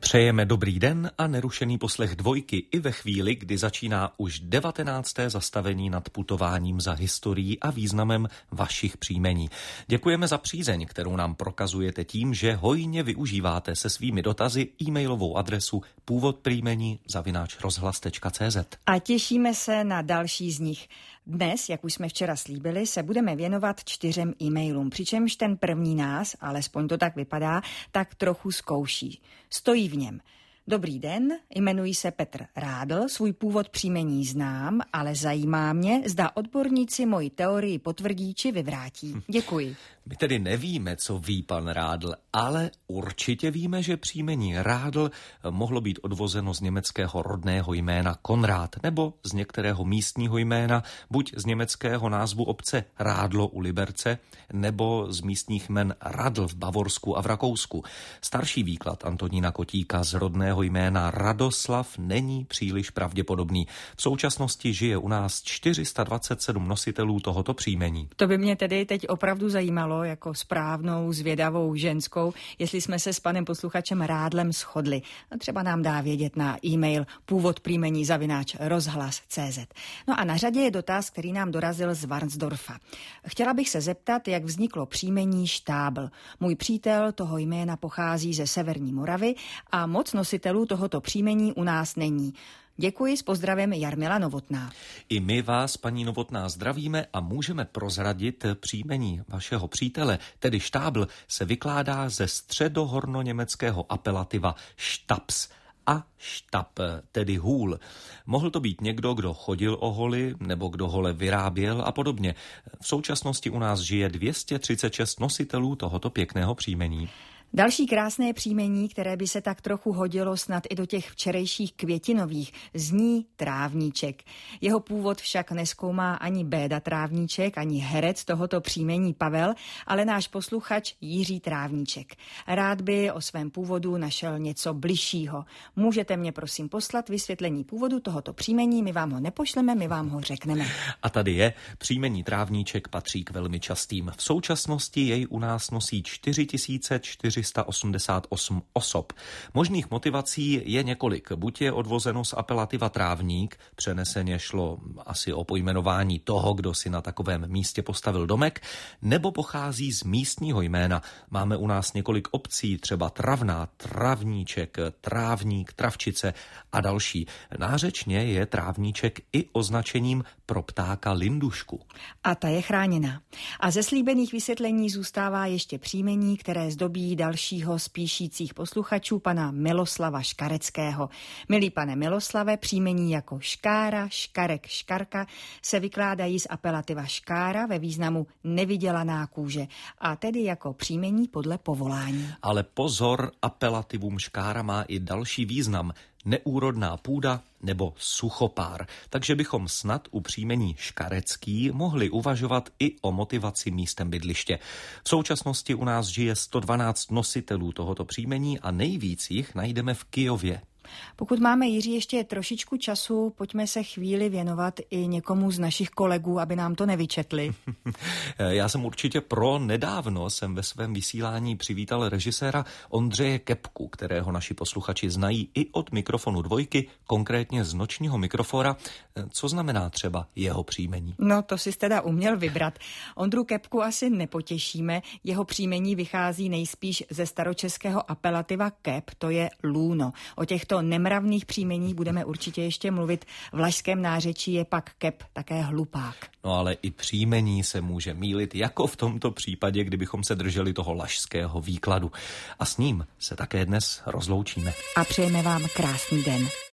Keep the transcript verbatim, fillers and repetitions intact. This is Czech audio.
Přejeme dobrý den a nerušený poslech Dvojky i ve chvíli, kdy začíná už devatenácté zastavení nad putováním za historií a významem vašich příjmení. Děkujeme za přízeň, kterou nám prokazujete tím, že hojně využíváte se svými dotazy e-mailovou adresu původ příjmení zavináč rozhlas tečka cé zet. A těšíme se na další z nich. Dnes, jak už jsme včera slíbili, se budeme věnovat čtyřem e-mailům, přičemž ten první nás, alespoň to tak vypadá, tak trochu zkouší. Stojí v něm: Dobrý den, jmenuji se Petr Rádl, svůj původ příjmení znám, ale zajímá mě, zda odborníci moji teorii potvrdí či vyvrátí. Děkuji. My tedy nevíme, co ví pan Rádl, ale určitě víme, že příjmení Rádl mohlo být odvozeno z německého rodného jména Konrád nebo z některého místního jména, buď z německého názvu obce Rádlo u Liberce, nebo z místních jmen Radl v Bavorsku a v Rakousku. Starší výklad Antonína Kotíka z rodného jména Radoslav není příliš pravděpodobný. V současnosti žije u nás čtyři sta dvacet sedm nositelů tohoto příjmení. To by mě tedy teď opravdu zajímalo, jako správnou, zvědavou ženskou, jestli jsme se s panem posluchačem Rádlem shodli. Třeba nám dá vědět na e-mail původ příjmení zavináč rozhlas tečka cé zet. No a na řadě je dotaz, který nám dorazil z Varnsdorfa. Chtěla bych se zeptat, jak vzniklo příjmení Štábl. Můj přítel toho jména pochází ze Severní Moravy a moc nositelů tohoto příjmení u nás není. Děkuji, s pozdravem Jarmila Novotná. I my vás, paní Novotná, zdravíme a můžeme prozradit příjmení vašeho přítele, tedy Štábl, se vykládá ze středohornoněmeckého apelativa Štaps a štab, tedy hůl. Mohl to být někdo, kdo chodil o holy, nebo kdo hole vyráběl a podobně. V současnosti u nás žije dvě stě třicet šest nositelů tohoto pěkného příjmení. Další krásné příjmení, které by se tak trochu hodilo snad i do těch včerejších květinových, zní Trávníček. Jeho původ však nezkoumá ani Béda Trávníček, ani herec tohoto příjmení Pavel, ale náš posluchač Jiří Trávníček. Rád by o svém původu našel něco bližšího. Můžete mě prosím poslat vysvětlení původu tohoto příjmení, my vám ho nepošleme, my vám ho řekneme. A tady je, příjmení Trávníček patří k velmi častým. V současnosti jej u nás nosí čtyři tisíce čtyři sta osmdesát osm osob. Možných motivací je několik. Buď je odvozeno z apelativa Trávník, přeneseně šlo asi o pojmenování toho, kdo si na takovém místě postavil domek, nebo pochází z místního jména. Máme u nás několik obcí, třeba Travná, Travníček, Trávník, Travčice a další. Nářečně je Trávníček i označením pro ptáka lindušku. A ta je chráněná. A ze slíbených vysvětlení zůstává ještě příjmení, které zdobí dalšího z píšících posluchačů, pana Miloslava Škareckého. Milý pane Miloslave, příjmení jako Škára, Škarek, Škarka se vykládají z apelativa Škára ve významu nevydělaná kůže, a tedy jako příjmení podle povolání. Ale pozor, apelativum Škára má i další význam. Neúrodná půda nebo suchopár. Takže bychom snad u příjmení Škarecký mohli uvažovat i o motivaci místem bydliště. V současnosti u nás žije sto dvanáct nositelů tohoto příjmení a nejvíc jich najdeme v Kyjově. Pokud máme, Jiří, ještě trošičku času, pojďme se chvíli věnovat i někomu z našich kolegů, aby nám to nevyčetli. Já jsem určitě pro. Nedávno jsem ve svém vysílání přivítal režiséra Ondřeje Kepku, kterého naši posluchači znají i od mikrofonu Dvojky, konkrétně z nočního mikrofora. Co znamená třeba jeho příjmení? No, to si teda uměl vybrat. Ondru Kepku asi nepotěšíme. Jeho příjmení vychází nejspíš ze staročeského apelativa Kep, to je lůno. O těchto nemravných příjmení budeme určitě ještě mluvit. V lašském nářečí je pak Kep také hlupák. No ale i příjmení se může mýlit, jako v tomto případě, kdybychom se drželi toho lašského výkladu. A s ním se také dnes rozloučíme. A přejeme vám krásný den.